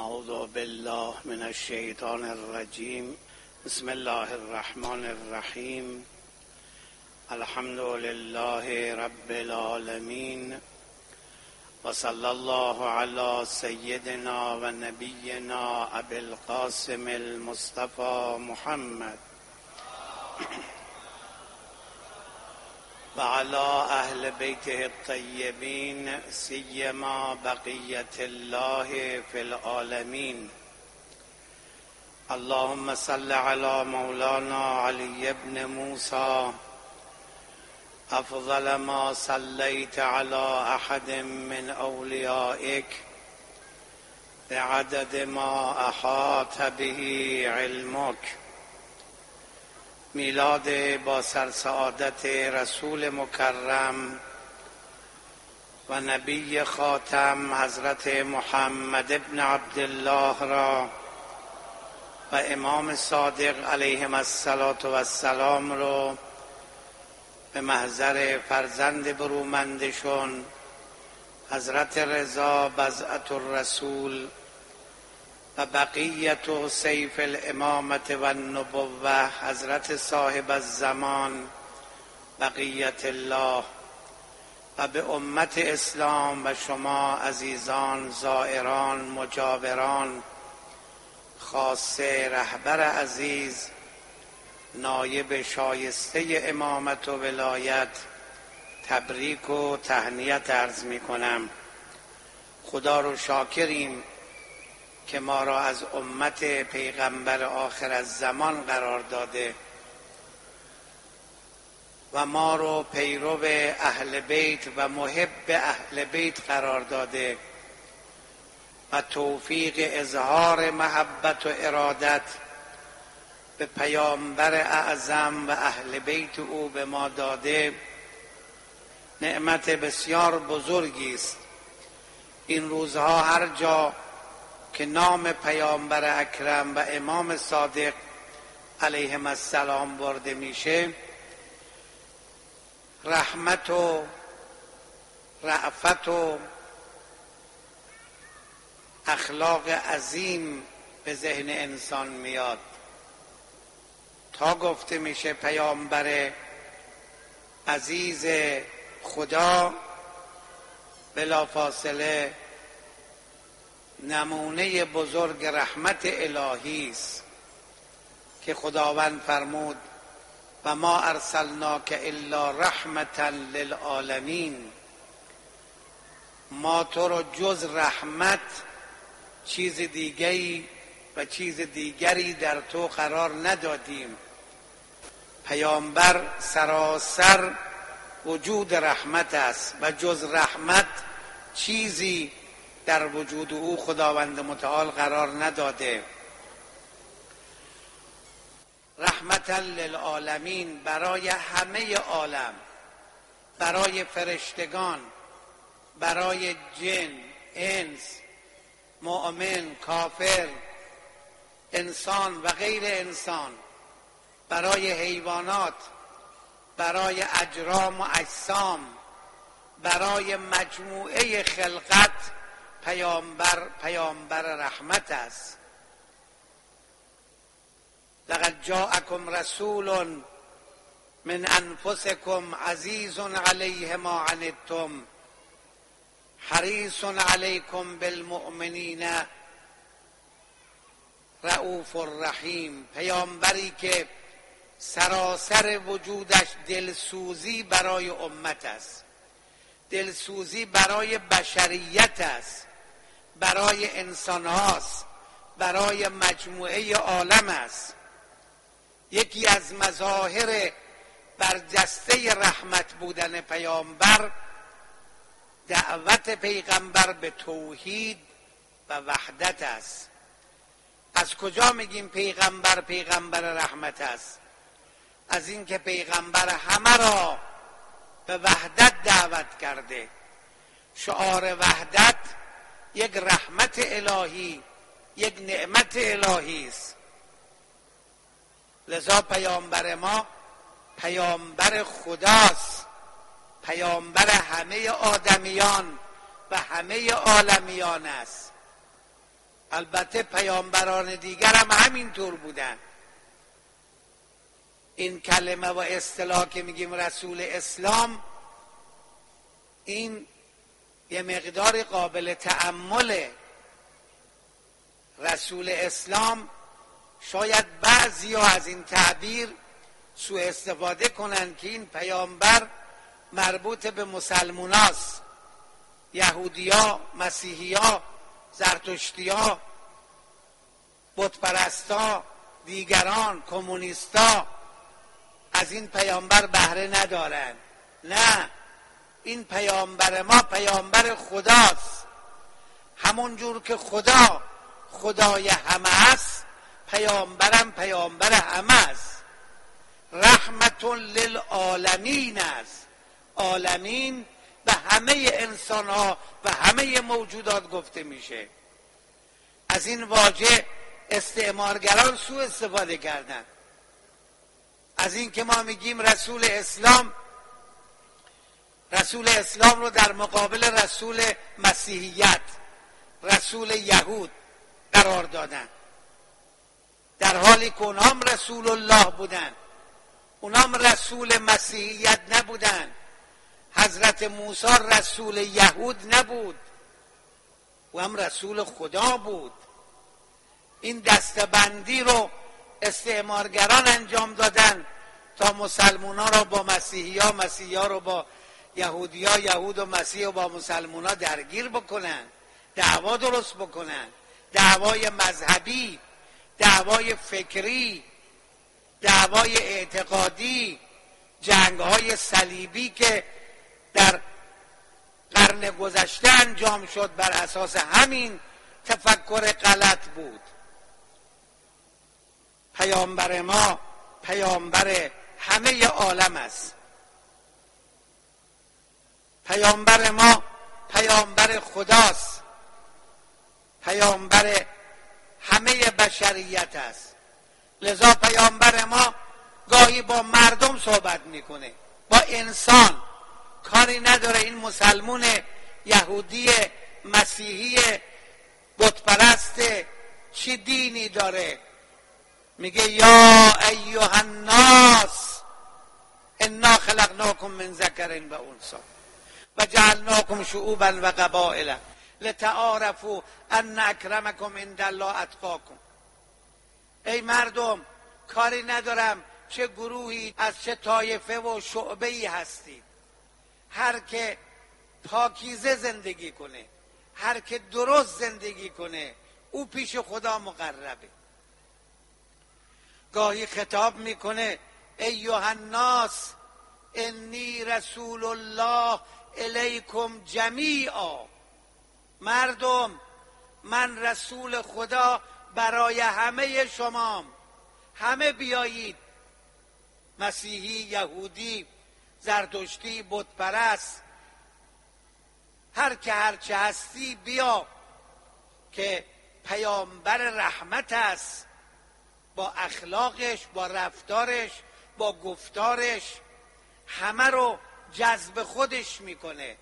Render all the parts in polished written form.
اعوذ بالله من الشیطان الرجیم. بسم الله الرحمن الرحیم. الحمد لله رب العالمین و صلی الله علی سیدنا و نبینا ابی القاسم المصطفى محمد و علی اهل بیته الطیبین سیما بقیت الله فی العالمین. اللهم صل علی مولانا علی ابن موسی افضل ما صلیت علی احد من اولیائک بعدد ما احاط به علمک. میلاد با سرسعادت رسول مکرم و نبی خاتم حضرت محمد ابن عبدالله را و امام صادق علیهم السلام را به محضر فرزند برومندشون حضرت رضا بضعة الرسول و بقیت و سیف الامامت و النبوه حضرت صاحب الزمان بقیت الله و به امت اسلام و شما عزیزان زائران مجاوران خاصه رهبر عزیز نایب شایسته امامت و ولایت تبریک و تهنیت عرض می کنم. خدا رو شاکریم که ما را از امت پیغمبر آخر الزمان قرار داده و ما رو پیرو اهل بیت و محب اهل بیت قرار داده و توفیق اظهار محبت و ارادت به پیامبر اعظم و اهل بیت او به ما داده. نعمت بسیار بزرگی است. این روزها هر جا که نام پیامبر اکرم و امام صادق علیهم السلام برده میشه، رحمت و رأفت و اخلاق عظیم به ذهن انسان میاد. تا گفته میشه پیامبر عزیز خدا، بلافاصله نمونه بزرگ رحمت الهی است که خداوند فرمود و ما ارسلناک الا رحمتا للعالمین. ما تو رو جز رحمت چیز دیگری و چیز دیگری در تو قرار ندادیم. پیامبر سراسر وجود رحمت است و جز رحمت چیزی در وجود او خداوند متعال قرار نداده. رحمتا للعالمین، برای همه عالم، برای فرشتگان، برای جن، انس، مؤمن، کافر، انسان و غیر انسان، برای حیوانات، برای اجرام و اجسام، برای مجموعه خلقت پیامبر رحمت است. لقد جاءکم رسول من انفسکم عزیز علیه ما عنتم حریص علیکم بالمؤمنین رؤوف رحیم. پیامبری که سراسر وجودش دلسوزی برای امت است، دلسوزی برای بشریت است، برای انسان هاست، برای مجموعه عالم است. یکی از مظاهر برجسته رحمت بودن پیامبر دعوت پیغمبر به توحید و وحدت است. از کجا میگیم پیغمبر رحمت است؟ از اینکه پیغمبر همه را به وحدت دعوت کرده. شعار وحدت یک رحمت الهی، یک نعمت الهی است. لذا پیامبر ما پیامبر خداست، پیامبر همه آدمیان و همه عالمیان است. البته پیامبران دیگر هم همینطور بودن. این کلمه و اصطلاح که میگیم رسول اسلام، این یه مقدار قابل تأمله. رسول اسلام، شاید بعضی ها از این تعبیر سوء استفاده کنن که این پیامبر مربوط به مسلموناست، یهودیا، مسیحیا، زرتشتیا، بتپرستا، دیگران، کمونیستا از این پیامبر بهره ندارن. نه، این پیامبر ما پیامبر خداست. همون جور که خدا خدای همه است، پیامبرم پیامبر همه است. رحمت للعالمین است. عالمین به همه انسان ها و همه موجودات گفته میشه. از این واژه استعمارگران سوء استفاده کردن. از این که ما میگیم رسول اسلام، رسول اسلام رو در مقابل رسول مسیحیت، رسول یهود قرار دادن، در حالی که اونام رسول الله بودن، اونام رسول مسیحیت نبودن. حضرت موسی رسول یهود نبود، او هم رسول خدا بود. این دستبندی رو استعمارگران انجام دادن تا مسلمانان رو با مسیحیا، مسیحیا رو با یهودیا، یهود و مسیح رو با مسلمانان درگیر بکنن، دعوا درست بکنن، دعوای مذهبی، دعوای فکری، دعوای اعتقادی، جنگ‌های صلیبی که در قرن گذشته انجام شد بر اساس همین تفکر غلط بود. پیامبر ما پیامبر همه عالم است. پیامبر ما پیامبر خداست، پیامبر همه بشریت است. لذا پیامبر ما گاهی با مردم صحبت میکنه، با انسان. کاری نداره این مسلمون، یهودی، مسیحی، بتپرست، چی دینی داره. میگه یا ایها الناس انا خلقناکم من ذکر و انثی و جعلناکم شعوبا و قبائل لتعارفوا ان اکرمکم عند الله اتقاکم. ای مردم، کاری ندارم چه گروهی از چه طایفه و شعبه‌ای هستید. هر که پاکیزه زندگی کنه، هر که درست زندگی کنه، او پیش خدا مقربه. گاهی خطاب میکنه ایها الناس انی رسول الله الیکم جمیعا. مردم، من رسول خدا برای همه شما. همه بیایید، مسیحی، یهودی، زرتشتی، بتپرست، هر که هرچه هستی بیا، که پیامبر رحمت است. با اخلاقش، با رفتارش، با گفتارش همه رو جذب خودش میکنه.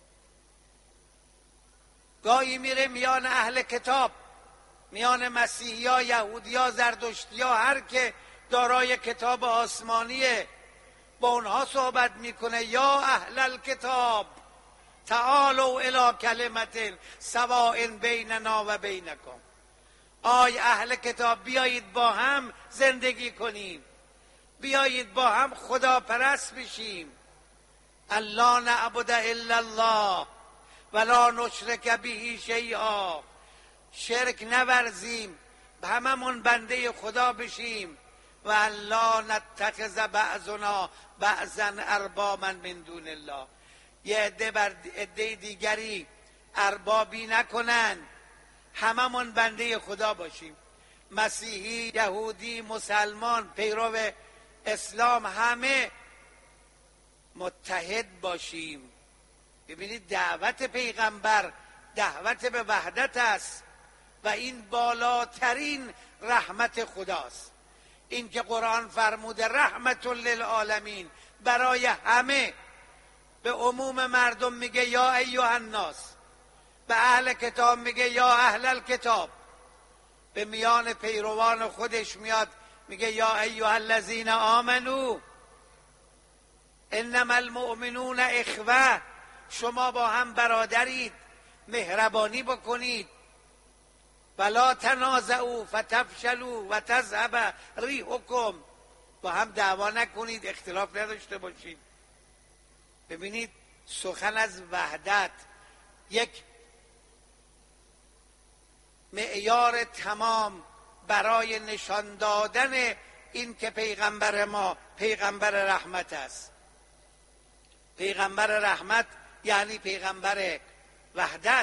گاهی میره میان اهل کتاب، میان مسیحیا، یهودیا، زرتشتیا، هر که دارای کتاب آسمانیه، با اونها صحبت میکنه. یا اهل الکتاب تعالوا الی کلمة سواء بیننا و بینکم. آی اهل کتاب، بیایید با هم زندگی کنیم، بیایید با هم خدا پرست بشیم. الا نعبد الا الله ولا نشرک به شیئا. شرک نورزیم، هممون بنده خدا بشیم. و الا نتخذ بعضنا بعضا اربابا من دون الله. یه عده بر عده دیگری اربابی نکنن، هممون بنده خدا باشیم. مسیحی، یهودی، مسلمان، پیرو اسلام، همه متحد باشیم. ببینید دعوت پیغمبر دعوت به وحدت است و این بالاترین رحمت خداست. این که قرآن فرموده رحمت للعالمین، برای همه. به عموم مردم میگه یا ایها الناس، به اهل کتاب میگه یا اهل الکتاب. به میان پیروان خودش میاد میگه یا ایها الذین آمنو انما المؤمنون اخوه، شما با هم برادرید، مهربانی بکنید. ولا تنازعوا فتفشلوا و تذهب ریحکم، با هم دعوا نکنید، اختلاف نداشته باشید. ببینید سخن از وحدت یک معیار تمام برای نشان دادن این که پیغمبر ما پیغمبر رحمت است. پیغمبر رحمت یعنی پیغمبر وحدت.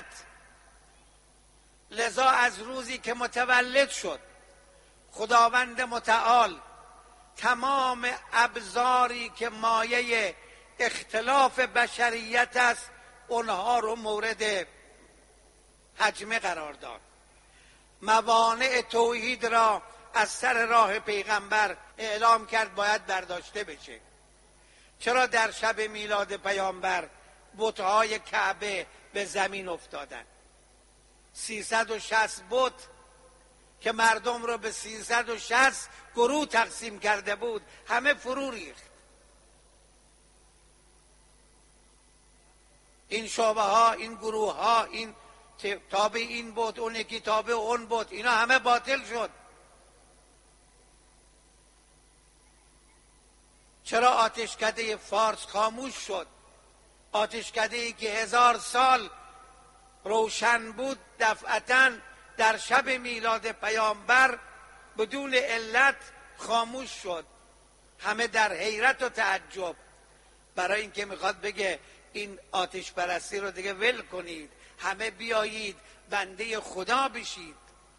لذا از روزی که متولد شد خداوند متعال تمام ابزاری که مایه اختلاف بشریت است اونها رو مورد حجمه قرار داد. موانع توحید را از سر راه پیغمبر اعلام کرد باید برداشته بشه. چرا در شب میلاد پیامبر بت‌های کعبه به زمین افتادند؟ 360 بت که مردم رو به 360 گروه تقسیم کرده بود همه فرو ریخت. این شعبه ها، این گروه ها، این تابع این بت، اون یکی تابع اون بت، اینا همه باطل شد. چرا آتشکده فارس خاموش شد؟ آتشکده‌ای که 1000 سال روشن بود دفعتاً در شب میلاد پیامبر بدون علت خاموش شد. همه در حیرت و تعجب، برای اینکه میخواد بگه این آتش پرستی رو دیگه ول کنید، همه بیایید بنده خدا بشید.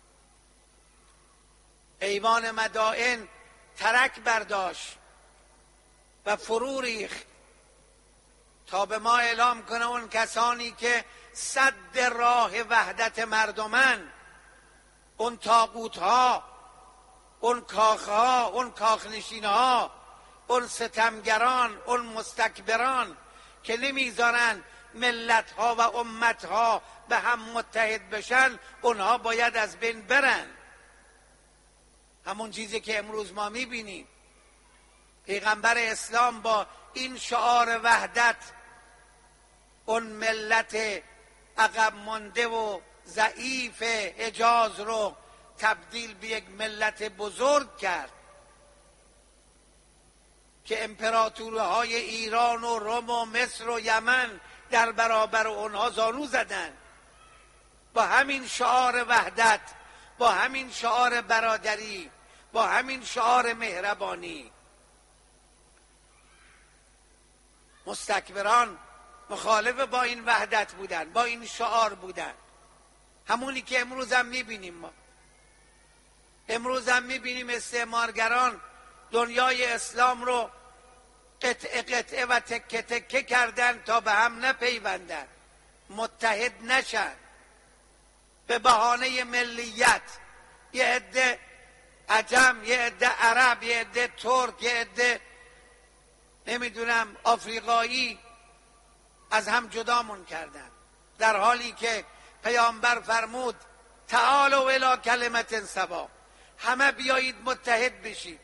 ایوان مدائن ترک برداشت و فرو ریخت تا به ما اعلام کنه اون کسانی که سد راه وحدت مردمن، اون طاغوت ها، اون کاخ ها، اون کاخنشین ها، اون ستمگران، اون مستکبران که نمیذارن ملت ها و امت ها به هم متحد بشن، اونها باید از بین برن. همون چیزی که امروز ما میبینیم. پیغمبر اسلام با این شعار وحدت اون ملت عقب مانده و ضعیف حجاز رو تبدیل به یک ملت بزرگ کرد که امپراتورهای ایران و روم و مصر و یمن در برابر اونها زانو زدن. با همین شعار وحدت، با همین شعار برادری، با همین شعار مهربانی. مستکبران مخالف با این وحدت بودن، با این شعار بودن. همونی که امروز هم میبینیم. ما امروز هم میبینیم استعمارگران دنیای اسلام رو قطعه قطعه و تکه تکه کردن تا به هم نپیوندن، متحد نشن. به بهانه ملیت یه عده عجم، یه عده عرب، یه عده ترک، یه عده نمیدونم آفریقایی از هم جدامون کردن، در حالی که پیامبر فرمود تعالوا الی کلمة سوا، همه بیایید متحد بشید.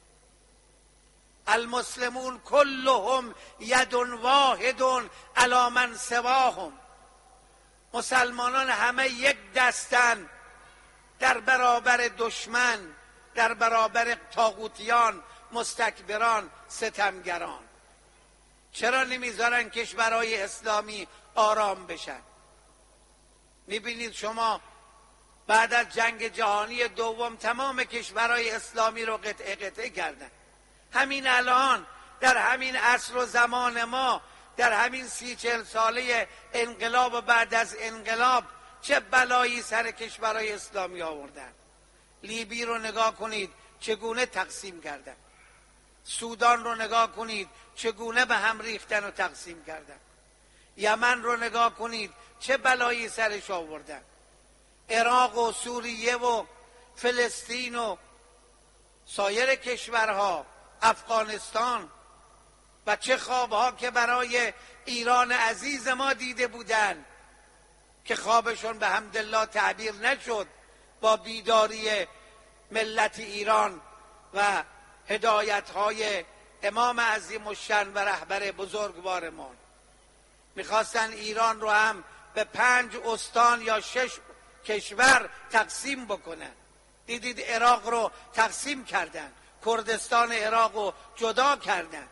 المسلمون کلهم ید واحد علی من سواهم، مسلمانان همه یک دستن در برابر دشمن، در برابر طاغوتیان، مستکبران، ستمگران. چرا نمیذارن کشورهای اسلامی آرام بشن؟ میبینید شما بعد از جنگ جهانی دوم تمام کشورهای اسلامی رو قطعه قطعه کردن. همین الان در همین عصر و زمان ما، در همین 30-40 ساله انقلاب و بعد از انقلاب چه بلایی سر کشورهای اسلامی آوردن. لیبی رو نگاه کنید چگونه تقسیم کردن، سودان رو نگاه کنید چگونه به هم ریختن و تقسیم کردن، یمن رو نگاه کنید چه بلایی سرش آوردن، عراق و سوریه و فلسطین و سایر کشورها، افغانستان، و چه خوابها که برای ایران عزیز ما دیده بودن که خوابشون به حمدالله تعبیر نشد با بیداری ملت ایران و هدایت‌های امام عظیم الشأن و رهبر بزرگوارمان. میخواستن ایران رو هم به 5 استان یا 6 کشور تقسیم بکنن. دیدید عراق رو تقسیم کردن، کردستان عراق رو جدا کردن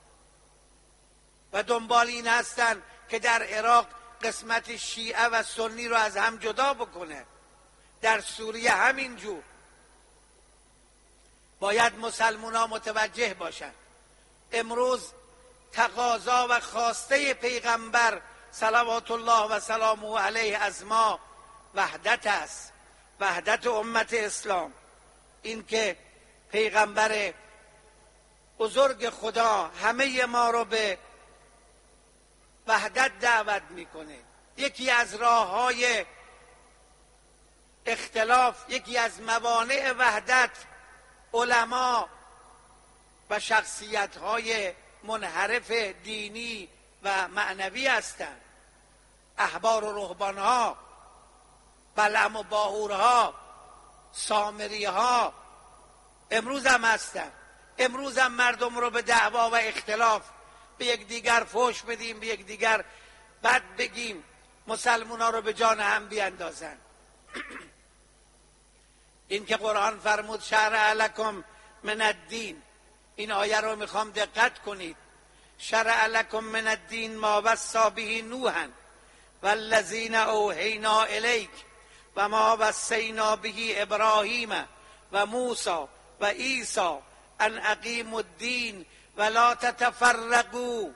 و دنبال این هستن که در عراق قسمت شیعه و سنی رو از هم جدا بکنه. در سوریه همینجور. باید مسلمان‌ها متوجه باشند امروز تقاضا و خواسته پیغمبر صلوات الله و سلامه علیه از ما وحدت است، وحدت امت اسلام. این که پیغمبر بزرگ خدا همه ما رو به وحدت دعوت میکنه. یکی از راه‌های اختلاف، یکی از موانع وحدت، علما و شخصیت‌های منحرف دینی و معنوی هستند. احبار و رهبان‌ها، بلعم و باهورها، سامری‌ها امروز هم هستند. امروز هم مردم رو به دعوا و اختلاف، به یکدیگر فحش بدیم، به یکدیگر بد بگیم، مسلمان‌ها رو به جان هم بیاندازن. این که قرآن فرمود شرع لکم من الدین، این آیه رو میخوام دقت کنید. شرع لکم من الدین ما وصی به نوحا والذین اوحینا الیک و ما وصینا به ابراهیم و موسی و عیسی ان اقیموا الدین ولا تتفرقوا.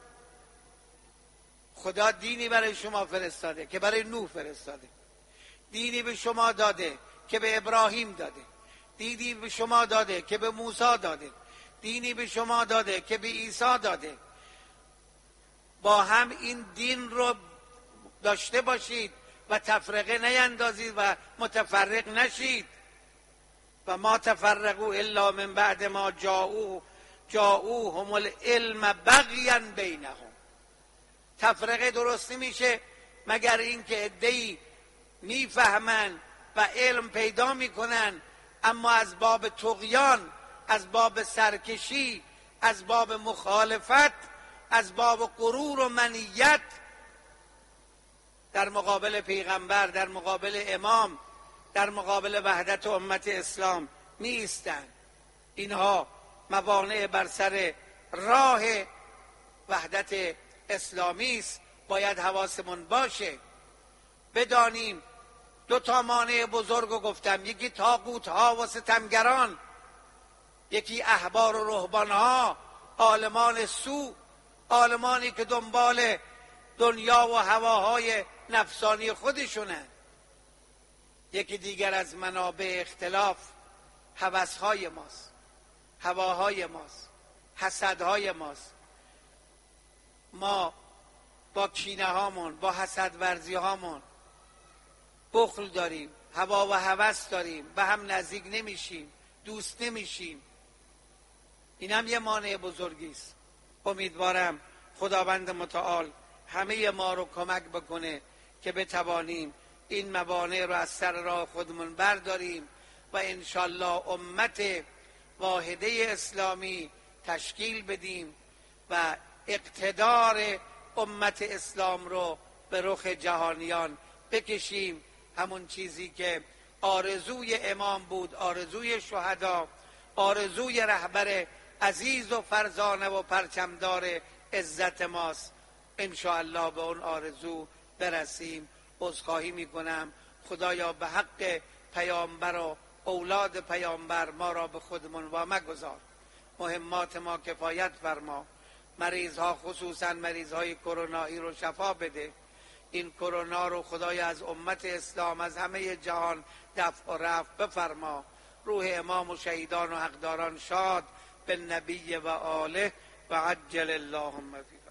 خدا دینی برای شما فرستاده که برای نوح فرستاده، دینی به شما داده که به ابراهیم داده، دینی به شما داده که به موسی داده، دینی به شما داده که به عیسی داده. با هم این دین رو داشته باشید و تفرقه نیندازید و متفرق نشید. و ما تفرقوا الا من بعد ما جاءوهم العلم بغیا بینهم. تفرقه درست نمیشه مگر اینکه عده‌ای میفهمن و علم پیدا میکنن، اما از باب طغیان، از باب سرکشی، از باب مخالفت، از باب غرور و منیت در مقابل پیغمبر، در مقابل امام، در مقابل وحدت امت اسلام می ایستند. اینها موانع بر سر راه وحدت اسلامی است. باید حواسمون باشه، بدانیم 2 مانع بزرگ رو گفتم. یکی طاغوت ها و ستمگران، یکی احبار و رهبان ها، عالمان سو، عالمانی که دنبال دنیا و هواهای نفسانی خودشونن. یکی دیگر از منابع اختلاف هوس‌های ماست، هواهای ماست، حسدهای ماست. ما با کینه هامون، با حسد ورزی هامون بخل داریم، هوا و هوس داریم، به هم نزدیک نمیشیم، دوست نمیشیم. این هم یه مانع بزرگی است. امیدوارم خداوند متعال همه ما رو کمک بکنه که بتوانیم این موانع رو از سر راه خودمون برداریم و انشالله امت واحده اسلامی تشکیل بدیم و اقتدار امت اسلام رو به رخ جهانیان بکشیم. همون چیزی که آرزوی امام بود، آرزوی شهدا، آرزوی رهبر عزیز و فرزانه و پرچمدار عزت ماست. انشاءالله به اون آرزو برسیم. عذرخواهی میکنم خدایا به حق پیامبر و اولاد پیامبر ما را به خودمون وامگذار. مهمات ما کفایت فرما. مریض ها خصوصا مریض های کرونایی رو شفا بده. این کرونا رو خدایا از امت اسلام، از همه جهان دفع و رفع بفرما. روح امام و شهیدان و حقداران شاد به نبی و آله و عجل اللهم فی